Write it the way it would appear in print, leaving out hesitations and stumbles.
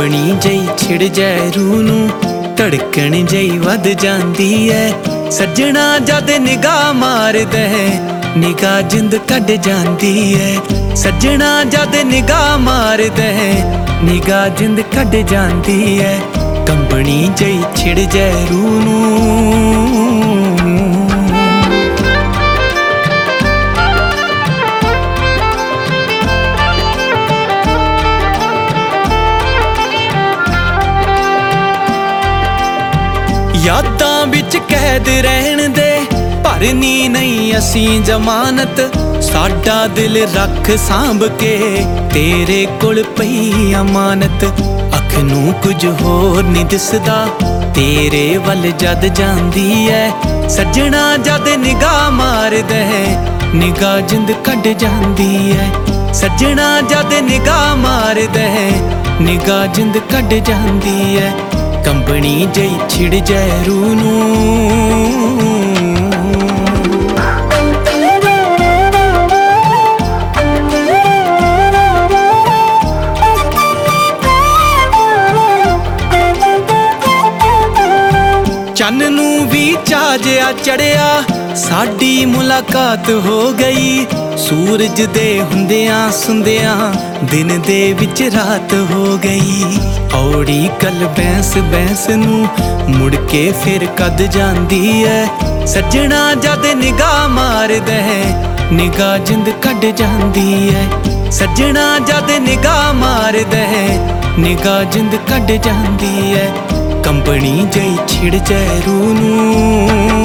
ਕੰਬਣੀ ਜਈ ਛਿੜ ਜੈ ਰੂਹ ਨੂੰ, ਧੜਕਣ ਜਈ ਵੱਧ ਜਾਂਦੀ ਐ। ਸੱਜਣਾ ਜਦ ਨਿਗਾਹ ਮਾਰਦਾ ਨਿਗਾਹ ਜਿੰਦ ਕੱਢ ਜਾਂਦੀ ਐ। ਸੱਜਣਾ ਜਦ ਨਿਗਾਹ ਮਾਰਦਾ ਨਿਗਾਹ ਜਿੰਦ ਕੱਢ ਜਾਂਦੀ ਐ। ਕੰਬਣੀ ਜਈ ਛਿੜ ਜੈ ਰੂਹ ਨੂੰ। ਯਾਦਾਂ ਵਿੱਚ ਕੈਦ ਰਹਿਣ ਦੇ ਭਰਨੀ ਨਹੀਂ ਅਸੀਂ ਜ਼ਮਾਨਤ। ਸਾਡਾ ਦਿਲ ਰੱਖ ਸਾਂਭ ਕੇ ਤੇਰੇ ਕੋਲ ਪਈ ਅਮਾਨਤ। ਅੱਖ ਨੂੰ ਕੁਝ ਹੋਰ ਨਹੀਂ ਦਿਸਦਾ ਤੇਰੇ ਵੱਲ ਜਦ ਜਾਂਦੀ ਐ। ਸੱਜਣਾ ਜਦ ਨਿਗਾਹ ਮਾਰਦਾ ਨਿਗਾਹ ਜਿੰਦ ਕੱਢ ਜਾਂਦੀ ਐ। ਸੱਜਣਾ ਜਦ ਨਿਗਾਹ ਮਾਰਦਾ ਨਿਗਾਹ ਜਿੰਦ ਕੱਢ ਜਾਂਦੀ ਐ। ਕੰਬਣੀ ਜਈ ਛਿੜ ਜੈ ਰੂਹ ਨੂੰ। ਚੰਨ ਨੂੰ ਵੀ ਚਾਅ ਜਿਹਾ ਚੜਿਆ ਸਾਡੀ ਮੁਲਾਕਾਤ ਹੋ ਗਈ। ਸੂਰਜ ਦੇ ਹੁੰਦਿਆਂ ਸੁੰਦਿਆਂ ਦਿਨ ਦੇ ਵਿੱਚ ਰਾਤ ਹੋ ਗਈ। ਔੜੀ ਕੱਲ ਬੈਂਸ ਬੈਂਸ ਨੂੰ ਮੁੜ ਕੇ ਫਿਰ ਕਦ ਜਾਂਦੀ ਐ। ਸੱਜਣਾ ਜਦ ਨਿਗਾਹ ਮਾਰਦਾ ਨਿਗਾਹ ਜਿੰਦ ਕੱਢ ਜਾਂਦੀ ਐ। ਸੱਜਣਾ ਜਦ ਨਿਗਾਹ ਮਾਰਦਾ ਨਿਗਾਹ ਜਿੰਦ ਕੱਢ ਜਾਂਦੀ ਐ। ਕੰਬਣੀ ਜਈ ਛਿੜ ਜੈ ਰੂਹ ਨੂੰ।